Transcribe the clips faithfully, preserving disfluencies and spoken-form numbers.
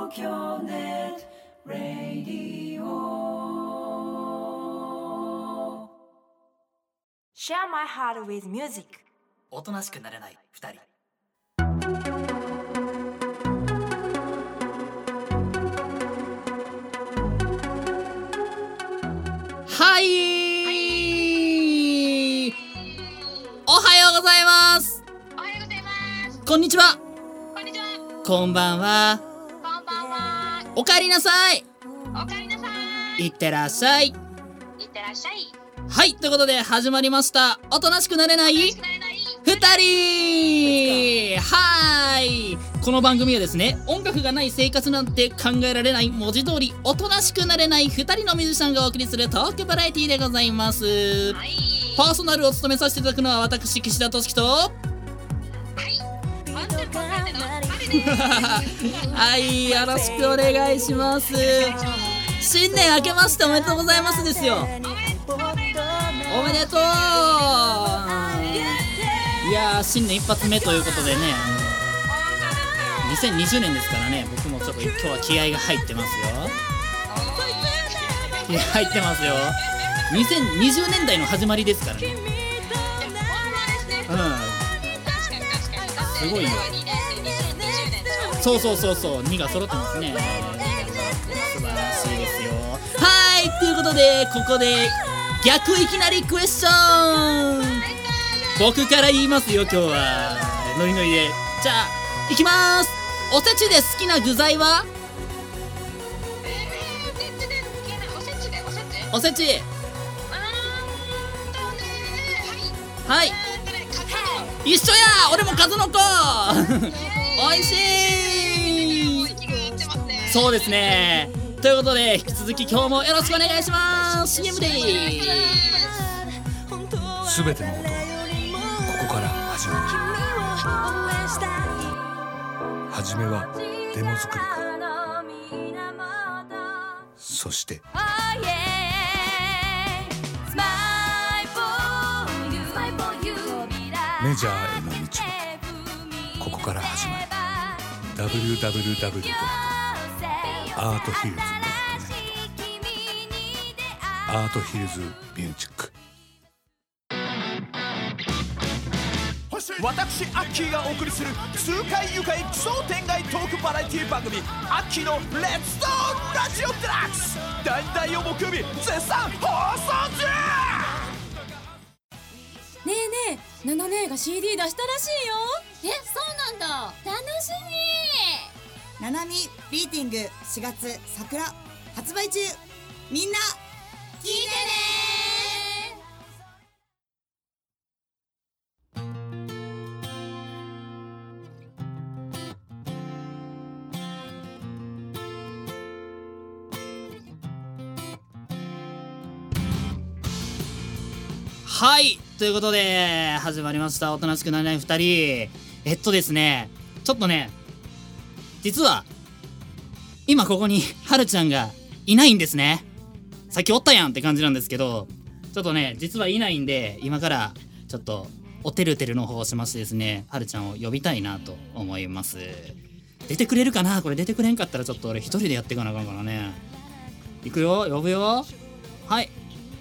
東京ネットラディオ Share my heart with music。 おとなしくなれないふたり。 はい、おはようございます。 おはようございます。 こんにちは。 こんにちは。 こんばんは。 こんばんは。 おかえりなさい。 おかえりなさい。 いってらっしゃい。 いってらっしゃい。 はい、ということで始まりましたおとなしくなれないふたり。はーい、この番組はですね、音楽がない生活なんて考えられない文字通りおとなしくなれないふたりのミュージシャンがお送りするトークバラエティでございます。 はい、 パーソナルを務めさせていただくのは私岸田俊樹とはい、ワンテンポカーテのハリです。 はい、よろしくお願いします。新年明けましておめでとうございますですよ。おめでとう。いやー、新年一発目ということでね、あのにせんにじゅうねんですからね、僕もちょっと今日は気合が入ってますよ。気合入ってますよ。にせんにじゅうねんだいの始まりですからね。うん、すごいよ。そうそうそうそう、にが揃ってますね。素晴らしいですよ。はい、ということでここで逆いきなりクエスチョン、僕から言いますよ。今日はノリノリで。じゃあいきまーす。おせちで好きな具材は？おせち。はい、一緒や。俺も数の子。おいしい。そうですね。ということで引き続き今日もよろしくお願いします。 シーエム でーす。 すべてのことはここから始まる。はじめはデモ作りか、そしてメジャーへの道はここから始まる。 ダブリューダブリューダブリュー ドットアートヒルズ ドットネット アートヒルズミュージック。 私アッキーがお送りする痛快愉快奇想天外トークバラエティ番組アッキーのレッツドーラジオデラックス、大々を木曜日絶賛放送中。 ねえねえ、ナナ姉が シーディー 出したらしいよ。え、そうなんだ。楽しみ。 ナナミビーティングしがつ桜発売中。みんな聞いてね。 はい、ということで始まりましたおとなしくなれないふたり。えっとですね、ちょっとね、実は今ここにはるちゃんがいないんですね。さっきおったやんって感じなんですけど、ちょっとね実はいないんで、今からちょっとおてるてるの方をしましてですね、はるちゃんを呼びたいなと思います。出てくれるかな。これ出てくれんかったらちょっと俺一人でやっていかなあかんからね。いくよ、呼ぶよ。はい、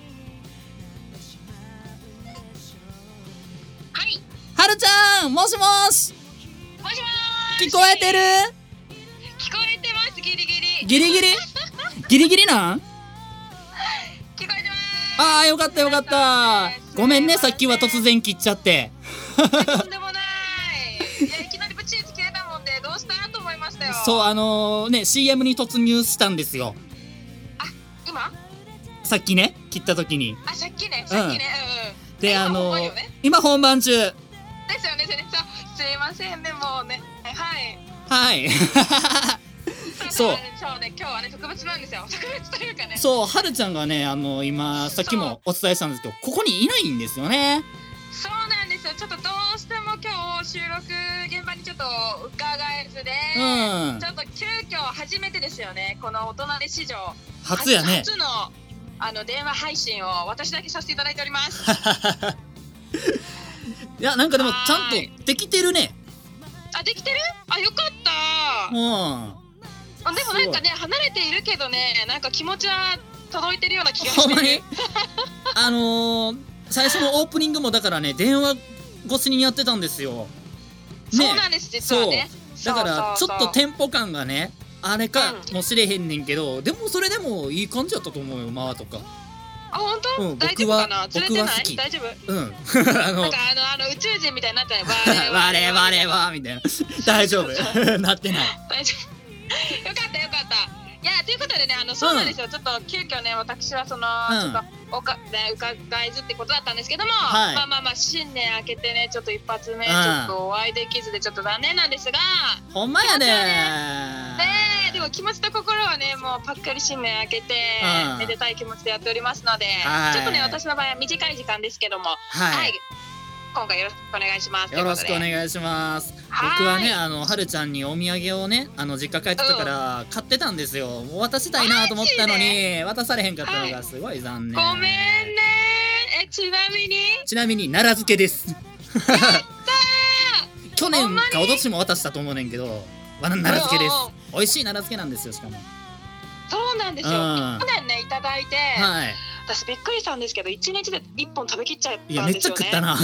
はるちゃん、もしもし。 もしもーし。 聞こえてる？ 聞こえてます。ギリギリギリギリギリギリなん？ 聞こえてます。 ああ、よかったよかった。ごめんね、さっきは突然切っちゃって。 とんでもない。いや、いきなりブチーズ切れたもんでどうしたと思いましたよ。 そう、あのー、ね シーエム に突入したんですよ。 あ、今？ さっきね、切った時に。 あ、さっきね、さっきね、うん、うん、 で、あのーね、 今本番中ですよね。そう、すいませんね、もうね、はいはいそうそうね、今日はね特別なんですよ。特別というかね、 そう、はるちゃんがね、あのー、今さっきもお伝えしたんですけど、ここにいないんですよね。 そうなんですよ。ちょっとどうしても今日収録現場にちょっと伺えずで、うん、ちょっと急遽初めてですよね、このお隣史上初やね。 初のあの電話配信を私だけさせていただいておりますいや、なんかでもちゃんとできてるね。 あ、できてる？あ、よかった。 うん。 でもなんかね離れているけどね、なんか気持ちは届いてるような気がしてる。 ほんまにあのー、最初のオープニングもだからね電話越しにやってたんですよ、 ね、そうなんです実はね。 だからちょっとテンポ感がねあれかもしれへんねんけど、 うん、 でもそれでもいい感じだったと思うよ間とか。 あ、本当？うん、大丈夫かな？ずれてない？大丈夫？ うん。 あのなんかあのあの宇宙人みたいになってない。 われわれわみたいな。大丈夫。なってない。 大丈夫。よかったよかった。いやということでね、あのそうなんですよ。うん、ちょっと急遽ね私はその、うん、ちょっとおかね伺いずってことだったんですけども、はい、まあまあまあ新年明けてねちょっと一発目、うん、ちょっとお会いできずでちょっと残念なんですが。 ほんまやで。 ねえでも気持ちと心はねもうパッカリ新年明けて、うん、めでたい気持ちでやっておりますので、ちょっとね私の場合は短い時間ですけども、はい。はい今回よろしくお願いします。 よろしくお願いします。僕はねあのはるちゃんにお土産をねあの実家帰ってたから買ってたんですよ。渡したいなと思ったのに渡されへんかったのがすごい残念。 ごめんね。えちなみにちなみに奈良漬けです。 やったー去年かおとしも渡したと思うねんけど奈良漬けです。美味しい奈良漬けなんですよ。しかもそうなんですよ。去年ねいただいて、 はい。 私びっくりしたんですけど一日で一本食べきっちゃったんですよね。 いやめっちゃ食ったな。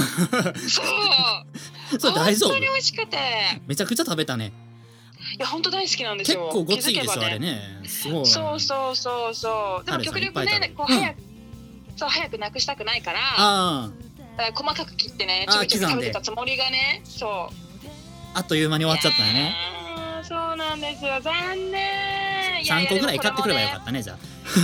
そうそれ大丈夫？ 本当に美味しくてめちゃくちゃ食べたね。 いや本当大好きなんですよ。 結構ごついでしょ、ね、あれね。すごい。 そうそうそうそう。でも極力ねこう早く、うん、そう早くなくしたくないから、 あだから細かく切ってねちょびちょび食べてたつもりがね、そうあっという間に終わっちゃったよね。 そうなんですよ残念。 さんこぐらい買ってくればよかったねじゃあ。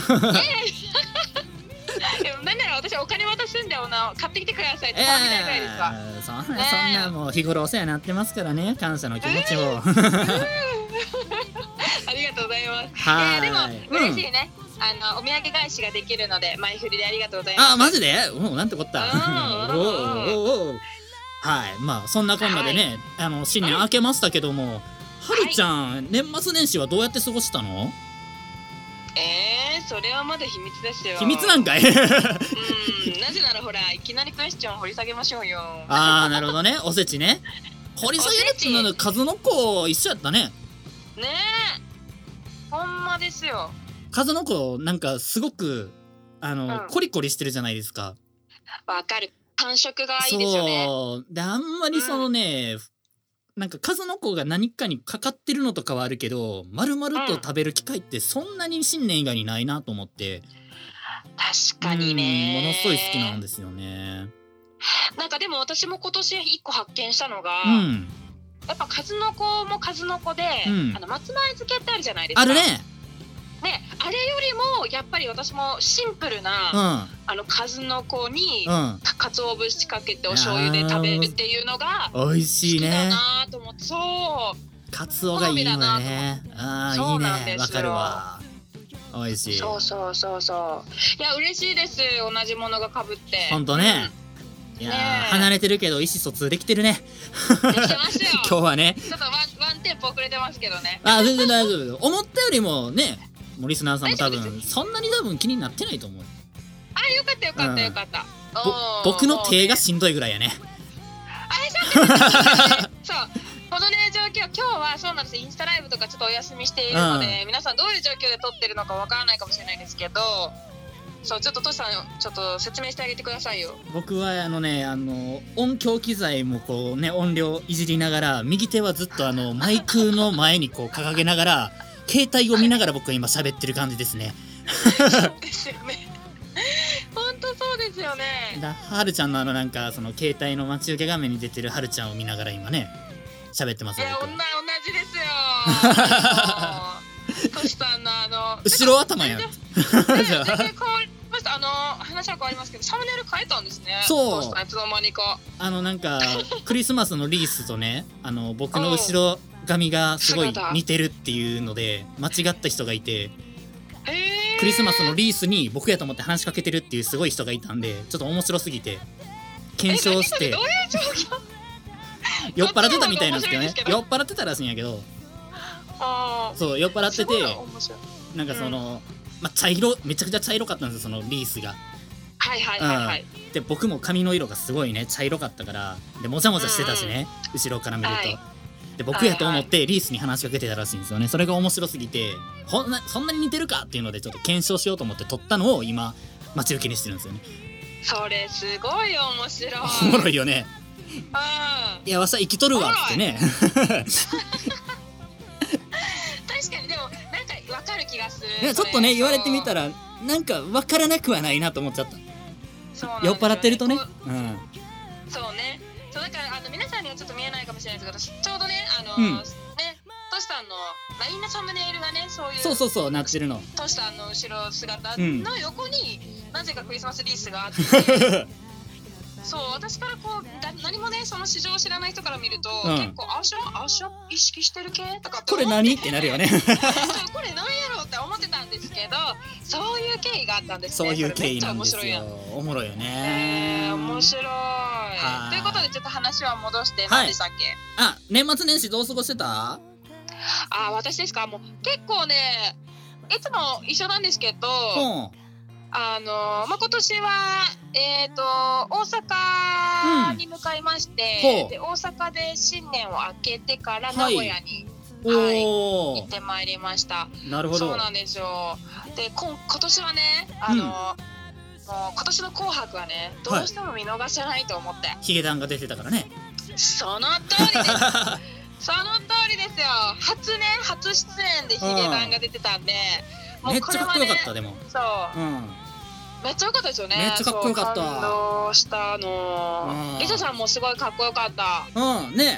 なんなら私お金渡すんでおな買ってきてくださいって頼みたいぐらいですわ。 えー、そんな、ね、そんなもう日頃お世話になってますからね感謝の気持ちを。 ありがとうございます。はい。でも嬉しいね。うん、あのお土産返しができるので前振りでありがとうございます。 あマジで？もうなんてこった。おおおお。はいまあそんなこんなでね、はい、あの新年明けましたけども、はるちゃん、はい、年末年始はどうやって過ごしたの？ えー、それはまだ秘密ですよ。 秘密なんかい。 うん、なぜならほらいきなりクエスチョン掘り下げましょうよ。 ああなるほどねおせちね。掘り下げるっていうのは数の子一緒やったね。 ねえほんまですよ。 数の子なんかすごくあの、うん、コリコリしてるじゃないですか。 わかる感触がいいですよね。 そうであんまりそのね、うんなんか数の子が何かにかかってるのとかはあるけど丸々と食べる機会ってそんなに新年以外にないなと思って、 確かにねものすごい好きなんですよね。 なんかでも私も今年一個発見したのが、 うん、 やっぱ数の子も数の子で、うん、あの松前漬けってあるじゃないですか。 あるね。 ね、あれよりもやっぱり私もシンプルな、うん、あの数の子に、うん、かつお節かけてお醤油で食べるっていうのが美味しいね。 好きだなと思って、そうかつおがいいよね。ああいいねわかるわ。美味しい。 そうそうそうそういや嬉しいです同じものがかぶって。 ほんとね、うん、いや、ね、離れてるけど意思疎通できてるね。 できてますよ。 今日はねちょっとワン、ワンテンポ遅れてますけどね。 あ全然大丈夫。思ったよりもねもうリスナーさんも多分そんなに多分気になってないと思う。 あよかったよかったよかった、 うん、僕の手がしんどいぐらいやね。 あそうそうこのね状況今日はそうなんです。インスタライブとかちょっとお休みしているので、うん、皆さんどういう状況で撮ってるのかわからないかもしれないですけど、そうちょっとトシさんちょっと説明してあげてくださいよ。 僕はあのねあの音響機材もこうね音量いじりながら右手はずっとあのマイクの前にこう掲げながら携帯を見ながら僕は今喋ってる感じですね。 そうですよね。本当そうですよね。 だはるちゃんのあのなんかその携帯の待ち受け画面に出てるはるちゃんを見ながら今ね喋ってますよ。 いや同じですよ。トシさんのあの後ろ頭やん。 全然変わりました。あの話は変わりますけどサムネイル変えたんですね。 そういつの間にかあのなんかクリスマスのリースとねあの僕の後ろ髪がすごい似てるっていうので間違った人がいて、クリスマスのリースに僕やと思って話しかけてるっていうすごい人がいたんでちょっと面白すぎて検証してどういう状況酔っ払ってたみたいなんですけどね酔っ払ってたらしいんやけどあそう酔っ払っててなんかその、うんまあ、茶色めちゃくちゃ茶色かったんですよそのリースが。 はいはいはいはい、 うん、で僕も髪の色がすごいね茶色かったからでもじゃもじゃしてたしね、うん、後ろから見ると、はい、 で僕やと思ってリースに話しかけてたらしいんですよね。それが面白すぎてほんなそんなに似てるかっていうのでちょっと検証しようと思って撮ったのを今待ち受けにしてるんですよね。 それすごい面白い。 おもろいよね。 うん、 いやわしは生きとるわっつってね確かにでもなんかわかる気がする。 いやちょっとね言われてみたらなんかわからなくはないなと思っちゃった。 そうなん酔っ払ってるとね。 うん。そうね。そうだからあの皆さんにはちょっと見えないかもしれないですけど、ちょうどねあの、うん、ねトシさんの ライン のサムネイルがねそういうそうそうそうなってるの。 トシさんの後ろ姿の横に、うん、なぜかクリスマスリースがあって。そう私からこうだ何もねその市場を知らない人から見ると、うん、結構あしゃあしゃ意識してる系とかってこれ何ってなるよねこれ何やろうって思ってたんですけどそういう経緯があったんですね。 そういう経緯なんですよ。おもろいよね。 えー、面白い。ということでちょっと話は戻して何でしたっけ、 はい、あ年末年始どう過ごしてた？あ私ですか。もう結構ねいつも一緒なんですけど、うんあのまあ、今年は、えー、と大阪に向かいまして、うん、で大阪で新年を明けてから名古屋に、はいはい、行ってまいりました。 なるほど。 そうなんですよ。でこ今年はねあの、うん、もう今年の紅白はねどうしても見逃せないと思って、はい、 ヒゲダンが出てたからね。 その通りですその通りですよ。初ね初出演でヒゲダンが出てたんで、 うん、もうこれは、ね、めっちゃかっこよかった。でもそう、うんめっちゃ良かったですよね。 めっちゃかっこよかった。 感動したの。リサさんもすごいかっこよかった。 うんね。 ね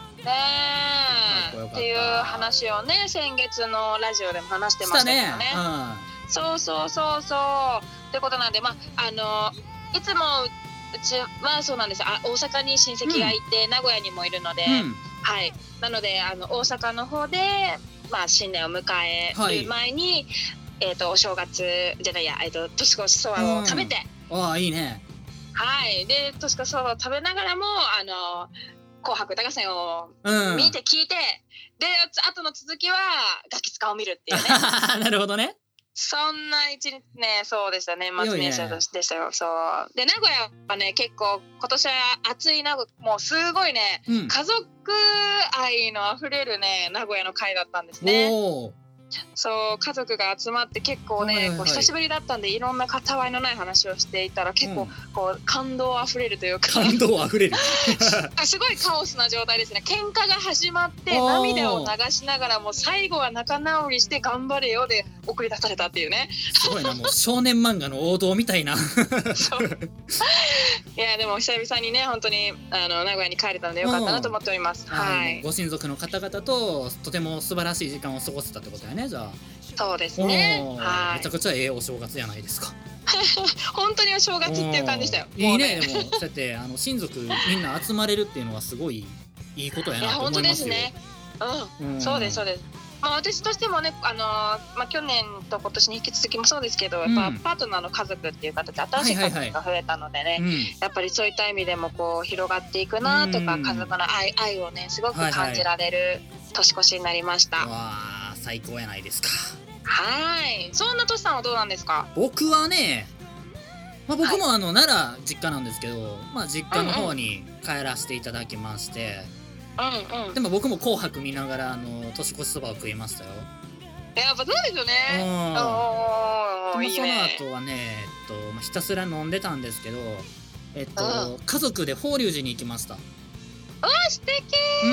えっていう話をね先月のラジオでも話してましたけどね。ねうん、そうそうそうそうってことなんでまああのいつもうちはそうなんです。あ大阪に親戚がいて、うん、名古屋にもいるので、うん、はいなのであの大阪の方でまあ新年を迎える前に。はいえー、とお正月じゃないや、えー、と年越しそばを食べて、 うん、ああいいね。 はいで年越しそばを食べながらもあの紅白歌合戦を見て聞いて、うん、で後の続きはガキ使を見るっていうねなるほどね。 そんな一日ねそうでしたね年末年始でしたよ。そうで名古屋はね結構今年は暑い名古屋もうすごいね、うん、家族愛のあふれるね名古屋の会だったんですね。おそう家族が集まって結構ね、はいはい、こう久しぶりだったんでいろんなたわいのない話をしていたら結構、うん、こう感動あふれるというか感動あふれるすごいカオスな状態ですね。喧嘩が始まって涙を流しながらも最後は仲直りして頑張れよで送り出されたっていうね。 すごいなもう少年漫画の王道みたいなそういやでも久々にね本当にあの名古屋に帰れたのでよかったなと思っております。はい、 ご親族の方々ととても素晴らしい時間を過ごせたってことだよね。じゃあそうですね。 はいめちゃくちゃええお正月じゃないですか本当にお正月っていう感じでしたよ。 いいね。でもそうやってあの親族みんな集まれるっていうのはすごいいいことやなと思いますよ。いや本当ですね。うん、うん、そうですそうです。まあ、私としてもね、あのーまあ、去年と今年に引き続きもそうですけど、やっぱパートナーの家族っていう形で新しい家族が増えたのでね、やっぱりそういった意味でもこう広がっていくなとか、うん、家族の 愛, 愛をねすごく感じられる年越しになりました。はいはい、 わー最高やないですか。 はいそんなとしさんはどうなんですか？ 僕はね、まあ、僕もあの、はい、奈良実家なんですけど、まあ、実家の方に帰らせていただきまして、 うんうん、 でも僕も紅白見ながらあの年越しそばを食いましたよ。 やっぱそうですよね。 おおいいね。その後はね、えっとまあ、ひたすら飲んでたんですけど、えっと家族で法隆寺に行きました。 あ素敵、うん、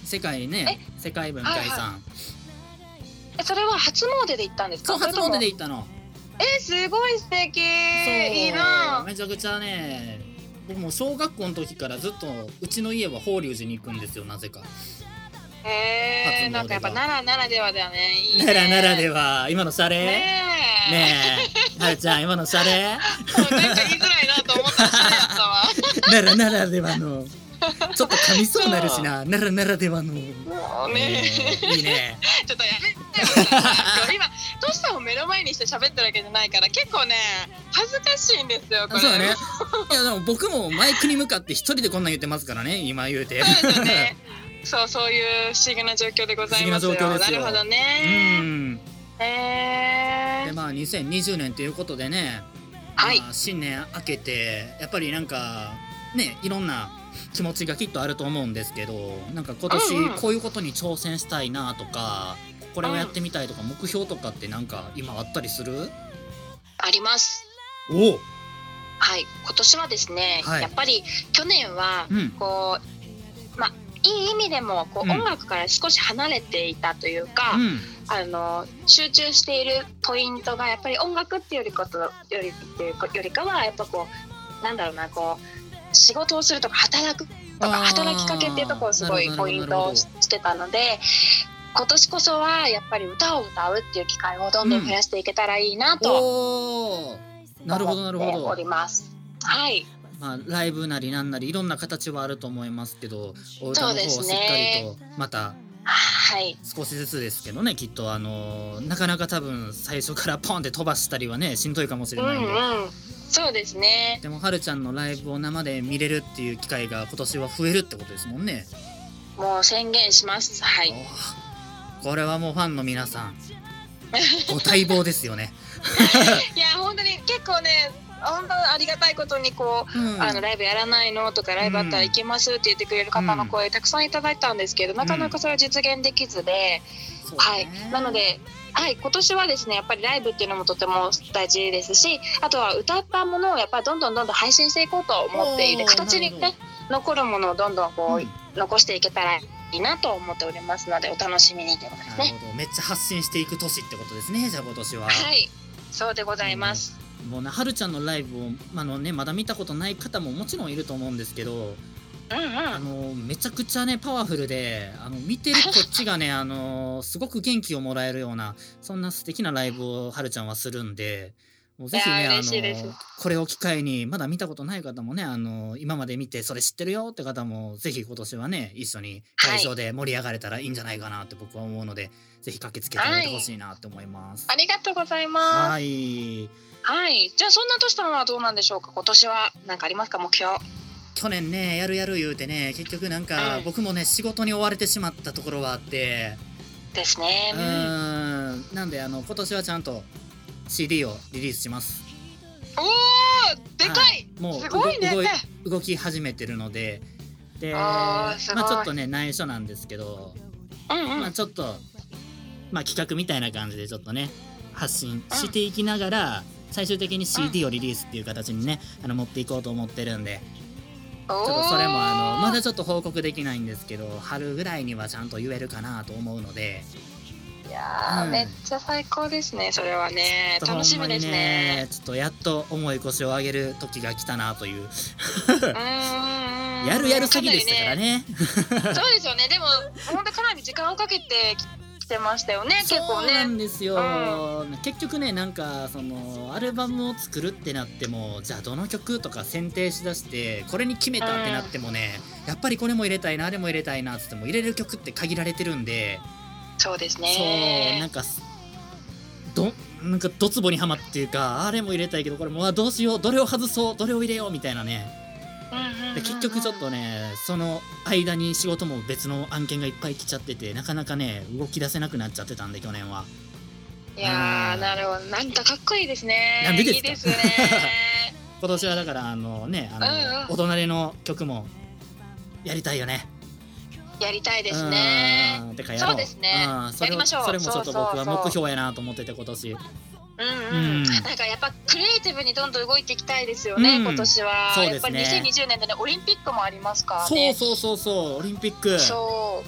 世界ね世界文化遺産、はいはい、 えそれは初詣で行ったんですか？ そう初詣で行ったの。 えすごい素敵。いいな。 めちゃくちゃね僕も小学校の時からずっとうちの家は法隆寺に行くんですよなぜか。 へえなんかやっぱ奈良ならではだよね。いいね奈良ならでは今のシャレねえねえはるちゃん今のシャレなんか言いづらいなと思ったらシャレやったわ奈良ならではのちょっと噛みそうになるしな奈良ならではのねえいいねちょっとやめてよ今トシさんを目の前にして喋ってるわけじゃないから結構ね恥ずかしいんですよこれ。 そうだねいやでも僕もマイクに向かって一人でこんなん言ってますからね今言うてそうですよねそうそういう不思議な状況でございますよ。 不思議な状況ですよ。 なるほどね。うんへーでまあにせんにじゅうねんということでね、 はいまあ、新年明けてやっぱりなんかねいろんな気持ちがきっとあると思うんですけど、なんか今年こういうことに挑戦したいなとか、これをやってみたいとか、目標とかってなんか今あったりする？ あります。 おはい、今年はですね、はい、やっぱり去年はこう、うん、まあいい意味でもこう、うん、音楽から少し離れていたというか、うん、あの集中しているポイントがやっぱり音楽っていうよりことよりっていうよりかはやっぱこうなんだろうなこう仕事をするとか働くとか働きかけっていうところをすごいポイントをしてたので、今年こそはやっぱり歌を歌うっていう機会をどんどん増やしていけたらいいなと、 うん、なるほどなるほどおります。はい。 まあ、ライブなりなんなりいろんな形はあると思いますけど、お歌の方はしっかりとまた少しずつですけどね、きっとあのなかなか多分最初からポンって飛ばしたりはねしんどいかもしれないんで、うんうん、 そうですね。 でもはるちゃんのライブを生で見れるっていう機会が今年は増えるってことですもんね。 もう宣言します。はい。 これはもうファンの皆さんご待望ですよねいや本当に結構ね本当ありがたいことにこう、うん、あのライブやらないのとかライブあったら行けますって言ってくれる方の声、うん、たくさんいただいたんですけど、なかなかそれは実現できずで、うん、はい、なので、はい、今年はですねやっぱりライブっていうのもとても大事ですし、あとは歌ったものをやっぱりどんどんどんどん配信していこうと思っていて、形にね残るものをどんどんこう、うん、残していけたらいいなと思っておりますので、お楽しみにということですね。 なるほど、めっちゃ発信していく年ってことですね。じゃあ今年は。 はい、そうでございます。 うん、もうねはるちゃんのライブをあのねまだ見たことない方ももちろんいると思うんですけど、うんうん、あのめちゃくちゃねパワフルで、あの見てるこっちがねあのすごく元気をもらえるようなそんな素敵なライブをはるちゃんはするんで、もうぜひねあのこれを機会にまだ見たことない方もね、あの今まで見てそれ知ってるよって方もぜひ今年はね一緒に会場で盛り上がれたらいいんじゃないかなって僕は思うので、はい、ぜひ駆けつけてみてほしいなと思います。 ありがとうございます。 はいはい、じゃあそんなとしたのはどうなんでしょうか。今年は何かありますか、目標。 去年ねやるやる言うてね結局なんか、うん、僕もね仕事に追われてしまったところはあってですね。 うーん、なんであの今年はちゃんと シーディー をリリースします。 おーでかい、はい、 もうすごいね、 動い動き始めてるので、でまあちょっとね内緒なんですけど、うんうん、まあちょっとまあ企画みたいな感じでちょっとね発信していきながら、うん、最終的に シーディー をリリースっていう形にねあの持っていこうと思ってるんで、ちょっとそれもあのまだちょっと報告できないんですけど、春ぐらいにはちゃんと言えるかなと思うので。 いや、うん、めっちゃ最高ですね。それはね楽しみですね。 ちょっとやっと重い腰を上げる時が来たなというやるやるすぎでしたからねそうですよね。でも本当かなり時間をかけてきてましたよね。結構ね。 そうなんですよ、うん、結局ねなんかそのアルバムを作るってなっても、じゃあどの曲とか選定しだしてこれに決めたってなってもね、うん、やっぱりこれも入れたいなあれも入れたいなって言っても入れる曲って限られてるんで。 そうですね。 そうなんかどなんかドツボにはまっていうか、あれも入れたいけどこれもうどうしよう、どれを外そうどれを入れようみたいなね、うんうんうん、で結局ちょっとねその間に仕事も別の案件がいっぱい来ちゃってて、なかなかね動き出せなくなっちゃってたんで去年は。 いやーなるほど、なんかかっこいいですね。 なんでですか。 いいですね今年はだからあのねあの、うんうん、お隣の曲もやりたいよね。 やりたいですね。 てかやろう。 そうですね。 それやりましょう。それもちょっと僕は目標やなと思ってて今年。うんうん。うん、なんかやっぱクリエイティブにどんどん動いていきたいですよね、うん、今年は。そうですね。やっぱりにせんにじゅうねんでねオリンピックもありますからね。 そうそうそうそうオリンピック。 そう。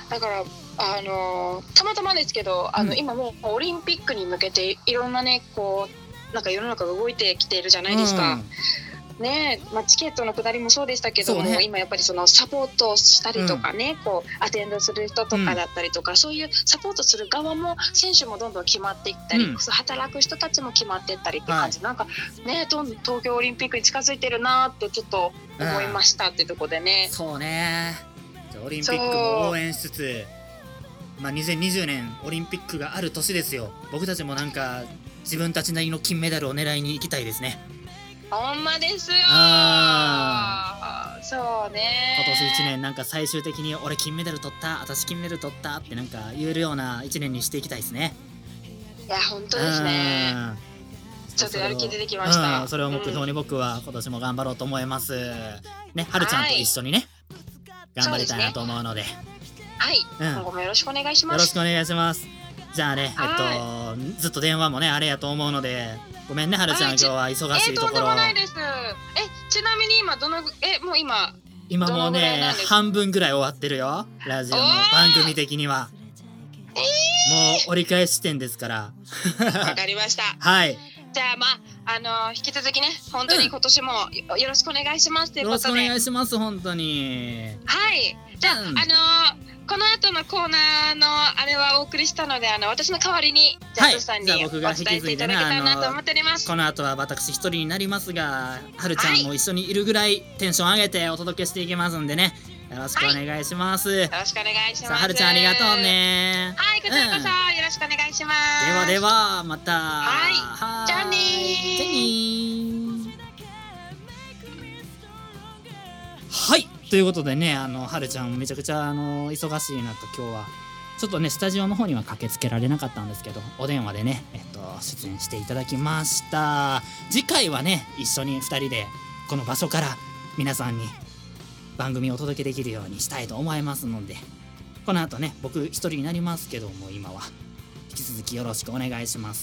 だからあのー、たまたまですけどあの、うん、今もうオリンピックに向けていろんなねこうなんか世の中が動いてきているじゃないですか。うんねえまあ、チケットの下りもそうでしたけども、ね、今やっぱりそのサポートしたりとかね、うん、こうアテンドする人とかだったりとか、うん、そういうサポートする側も選手もどんどん決まっていったり、うん、働く人たちも決まっていったりって感じ、はい、なんかねどんどん東京オリンピックに近づいてるなってちょっと思いましたっていうところでね。 そうねじゃオリンピックも応援しつつ、まあ、にせんにじゅうねんオリンピックがある年ですよ。僕たちもなんか自分たちなりの金メダルを狙いに行きたいですね。 ほんまですよ。あそうね。 今年いちねんなんか最終的に俺金メダル取った私金メダル取ったってなんか言えるようないちねんにしていきたいですね。 いや本当ですね。 ちょっとやる気出てきました。 うん、それを目標に僕は今年も頑張ろうと思います、うん、ね、はるちゃんと一緒にね、はい、頑張りたいなと思うので、 はい、うん、今後もよろしくお願いします。 よろしくお願いします。じゃあね、えっとずっと電話もねあれやと思うのでごめんね、はるちゃん、今日は忙しいところ。 えー、とんでもないです。え、ちなみに今どのえもう今今もうね半分ぐらい終わってるよ、ラジオの番組的には。えー、もう折り返し地点ですから。 わかりました。 はい。 じゃあまああのー、引き続きね本当に今年もよろしくお願いしますということで。 よろしくお願いします本当に。 はい。じゃあ、うん、あのー、この後のコーナーのあれはお送りしたので、あの私の代わりにジャズさんにお伝えしていただけたらなと思っております。 この後は私一人になりますが、はるちゃんも一緒にいるぐらいテンション上げてお届けしていきますんでね、よろしくお願いします、はい、 よろしくお願いします。 さあ、はるちゃんありがとうね。 はい、こちらこそ、うん、よろしくお願いします。 ではではまた。 はい、はいじゃあねー。 じゃあねー。はい、ということでね、あのはるちゃんめちゃくちゃあの忙しいなと今日はちょっとねスタジオの方には駆けつけられなかったんですけど、お電話でね、えっと、出演していただきました。次回はね一緒にふたりでこの場所から皆さんに番組をお届けできるようにしたいと思いますので、この後ね僕一人になりますけども、今は引き続きよろしくお願いします。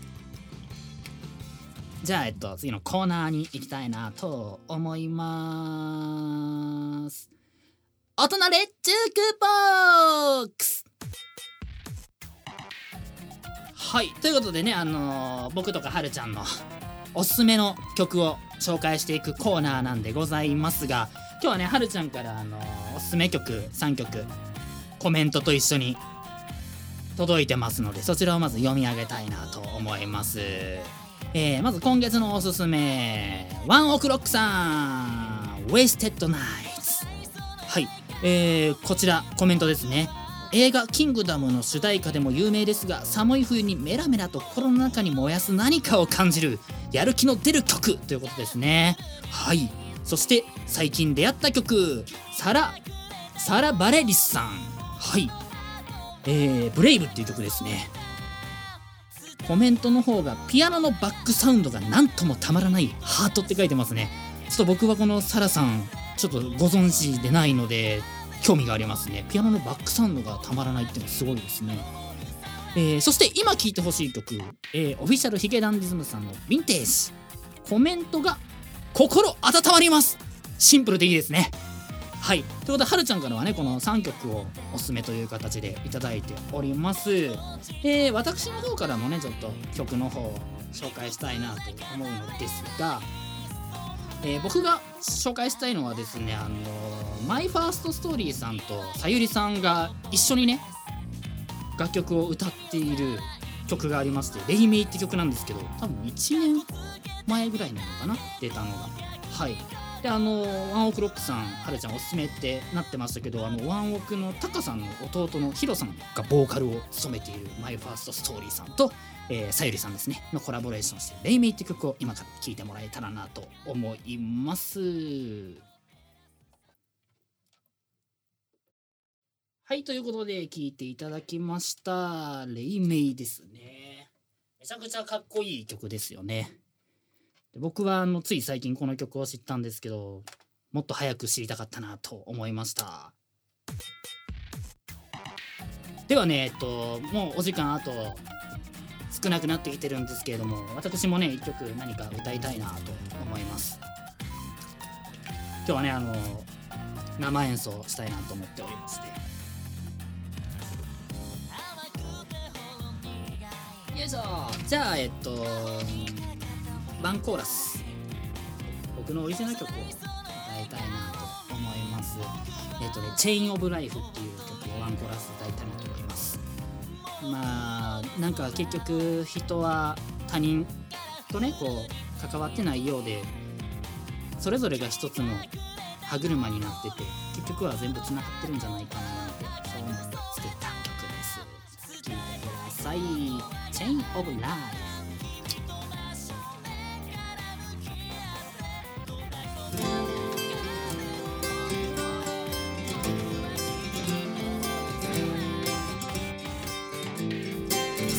じゃあえっと次のコーナーに行きたいなと思います。大人レッジュークボックス。はい、ということでね、あのー、僕とかはるちゃんのおすすめの曲を紹介していくコーナーなんでございますが、今日はねはるちゃんから、あのー、おすすめ曲さんきょくコメントと一緒に届いてますので、そちらをまず読み上げたいなと思います。えー、まず今月のおすすめ、ワンオクロックさん Wasted Nights。 はい、えー、こちらコメントですね。映画キングダムの主題歌でも有名ですが、寒い冬にメラメラと心の中に燃やす何かを感じるやる気の出る曲ということですね。はい、そして最近出会った曲、サラサラ・バレリスさん、はい、えー、ブレイブっていう曲ですね。コメントの方がピアノのバックサウンドがなんともたまらないハートって書いてますね。ちょっと僕はこのサラさんちょっとご存知でないので興味がありますね。ピアノのバックサウンドがたまらないっていうのはすごいですね。えー、そして今聴いてほしい曲、えー、オフィシャルヒゲダンディズムさんのヴィンテージ。コメントが心温まります。シンプルでいいですね。はい、ということではるちゃんからはねこのさんきょくをおすすめという形でいただいております。えー、私の方からもねちょっと曲の方を紹介したいなと思うのですが、えー、僕が紹介したいのはですね、あのー、マイファーストストーリーさんとさゆりさんが一緒にね楽曲を歌っている曲がありまして、レイメイって曲なんですけど、多分いちねんまえぐらいなのかな、出たのが。はい、であのワンオクロックさん、はるちゃんおすすめってなってましたけど、あのワンオクのタカさんの弟のヒロさんがボーカルを務めているマイファーストストーリーさんと、えー、さゆりさんですねのコラボレーションしてレイメイって曲を今から聴いてもらえたらなと思います。はい、ということで聴いていただきましたレイメイですね。めちゃくちゃかっこいい曲ですよね。で僕はあのつい最近この曲を知ったんですけど、もっと早く知りたかったなと思いました。ではね、えっともうお時間あと少なくなってきてるんですけれども、私もね一曲何か歌いたいなと思います。今日はねあの生演奏したいなと思っておりまして、よいしょ。じゃあえっとワンコーラス、僕のオリジナル曲を歌いたいなと思います。えっとねチェインオブライフっていう曲をワンコーラス歌いたいなと思います。まあなんか結局人は他人とねこう関わってないようで、それぞれが一つの歯車になってて、結局は全部つながってるんじゃないかなってそう思って作った曲です。聴いてください。チェインオブライフ。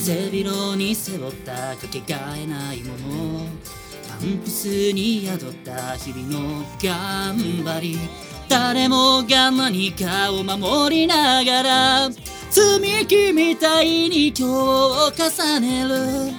背広に背負ったかけがえないもの、パンプスに宿った日々の頑張り、誰もが何かを守りながら積み木みたいに今日を重ねる。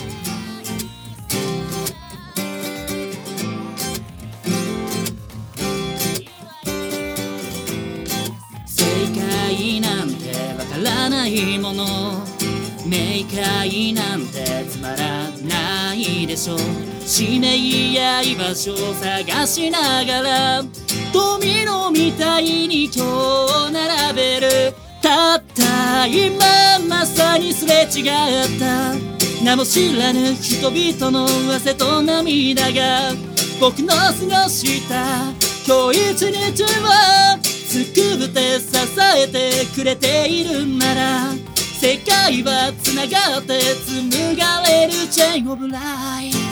正解なんてわからないもの、明快なんてつまらないでしょう。使命や居場所を探しながらドミノみたいに今日を並べる。たった今まさにすれ違った名も知らぬ人々の汗と涙が僕の過ごした今日一日をつくぶって支えてくれているなら、世界はつながって紡がれるチェーンオブライフ。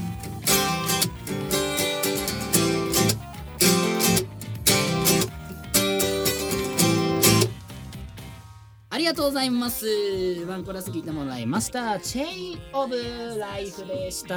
ありがとうございます。ワンコーラス聞いてもらいました。チェインオブライフでした。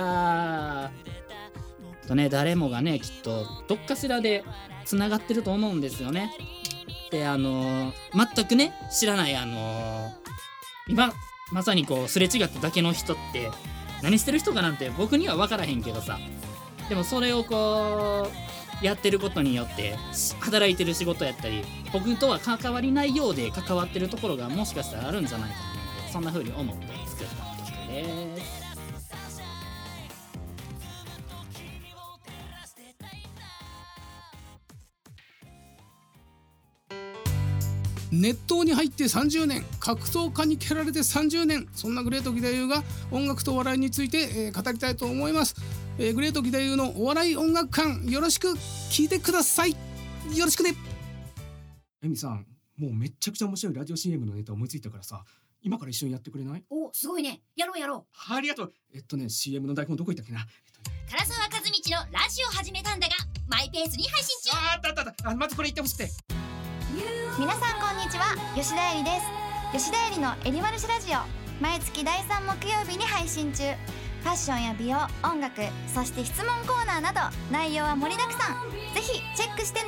とね、誰もがねきっとどっかしらでつながってると思うんですよね。で、あのー、全くね知らないあのー、今まさにこうすれ違っただけの人って何してる人かなんて僕には分からへんけどさ、でもそれをこうやってることによって働いてる仕事やったり僕とは関わりないようで関わってるところがもしかしたらあるんじゃないかなって、そんな風に思って作った曲です。 熱湯に入ってさんじゅうねん、格闘家に蹴られてさんじゅうねん、そんなグレート義太夫が音楽とお笑いについて、えー、語りたいと思います。えー、グレート義太夫のお笑い音楽館、よろしく聞いてください。よろしくね。 エミさん、もうめっちゃくちゃ面白いラジオ シーエム のネタ思いついたからさ、今から一緒にやってくれない？ お、すごいね。やろうやろう。 ありがとう。えっとね シーエム の台本どこ行ったっけな、えっとね、 唐沢和道のラジオ始めたんだがマイペースに配信中。 ああったあったあった。あ、まずこれ言ってほしくて。 皆さんこんにちは、吉田絵里です。吉田絵里のエリマルシラジオ、毎月だいさん木曜日に配信中。ファッションや美容、音楽、そして質問コーナーなど内容は盛りだくさん。ぜひチェックしてね。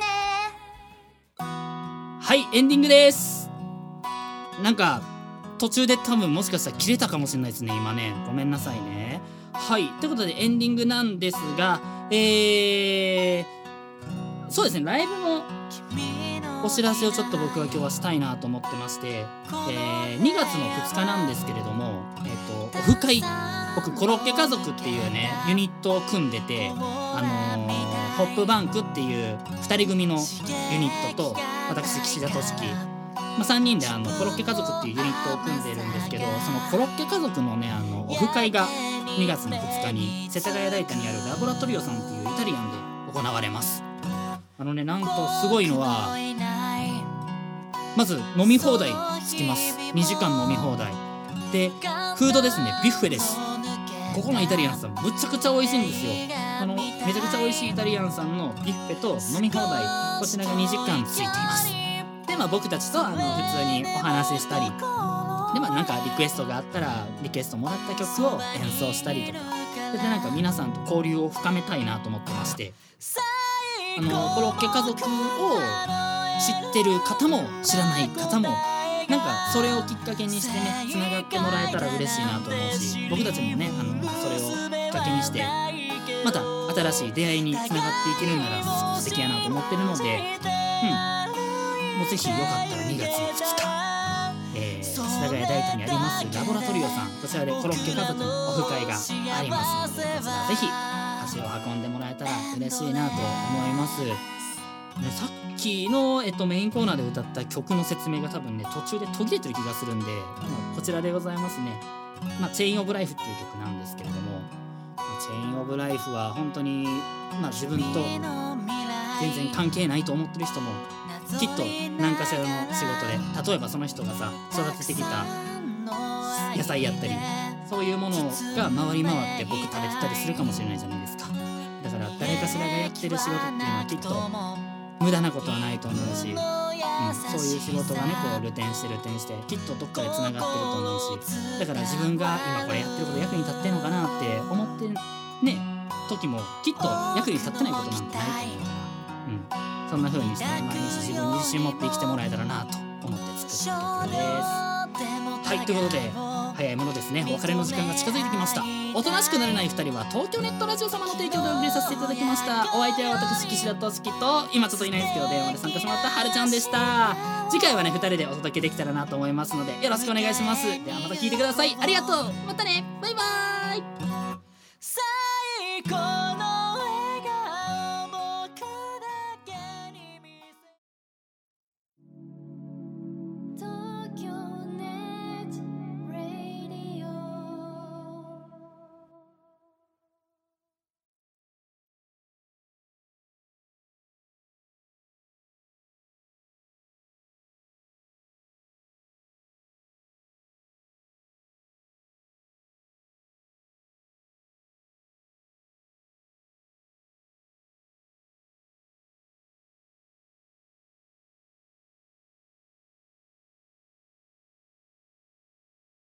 はい、エンディングです。なんか途中で多分もしかしたら切れたかもしれないですね今ね、ごめんなさいね。はい、ということでエンディングなんですが、えー、そうですね、ライブのお知らせをちょっと僕は今日はしたいなと思ってまして、えー、にがつのふつかなんですけれども、えーと、オフ会、僕コロッケ家族っていうねユニットを組んでて、あのー、ホップバンクっていうふたり組のユニットと私岸田俊樹、まあ、さんにんであのコロッケ家族っていうユニットを組んでるんですけど、そのコロッケ家族のねあのオフ会がにがつのふつかに世田谷代田にあるラボラトリオさんっていうイタリアンで行われます。あのね、なんとすごいのはまず飲み放題つきます。にじかん飲み放題で、フードですね、ビュッフェです。ここのイタリアンさんむちゃくちゃ美味しいんですよ。あのめちゃくちゃ美味しいイタリアンさんのビュッフェと飲み放題、こちらがにじかんついています。で、まあ、僕たちとあの普通にお話ししたりで、まあ、なんかリクエストがあったらリクエストもらった曲を演奏したりとかで、なんか皆さんと交流を深めたいなと思ってまして、あのコロッケ家族を知ってる方も知らない方もなんかそれをきっかけにしてねつながってもらえたら嬉しいなと思うし、僕たちもねあのそれをきっかけにしてまた新しい出会いにつながっていけるなら素敵やなと思ってるので、うん、もうぜひよかったらにがつのふつか、えー、世田谷代田にありますラボラトリオさん、こちらでコロッケ家族のオフ会がありますので、こちらぜひ足を運んでもらえたら嬉しいなと思います。ね、さっきの、えっと、メインコーナーで歌った曲の説明が多分ね途中で途切れてる気がするんで、こちらでございますね。まあ、チェインオブライフっていう曲なんですけれども、チェインオブライフは本当に、まあ、自分と全然関係ないと思ってる人もきっと何かしらの仕事で、例えばその人がさ育ててきた野菜やったりそういうものが回り回って僕食べてたりするかもしれないじゃないですか。だから誰かしらがやってる仕事っていうのはきっと無駄なことはないと思うし、 うん、そういう仕事がねこう流転して流転してきっとどっかでつながってると思うし、だから自分が今これやってること役に立ってんのかなって思ってね時もきっと役に立ってないことなんてないと思うから、うん、そんな風にして毎日自分に自信持って生きてもらえたらなと思って作った曲です。はい、ということで早いものですね、お別れの時間が近づいてきました。おとなしくなれないふたりは東京ネットラジオ様の提供でお送りさせていただきました。お相手は私岸田俊樹と今ちょっといないんですけど電話で参加してもらったはるちゃんでした。次回はねふたりでお届けできたらなと思いますのでよろしくお願いします。ではまた聞いてください。ありがとう。またね、バイバーイ。最高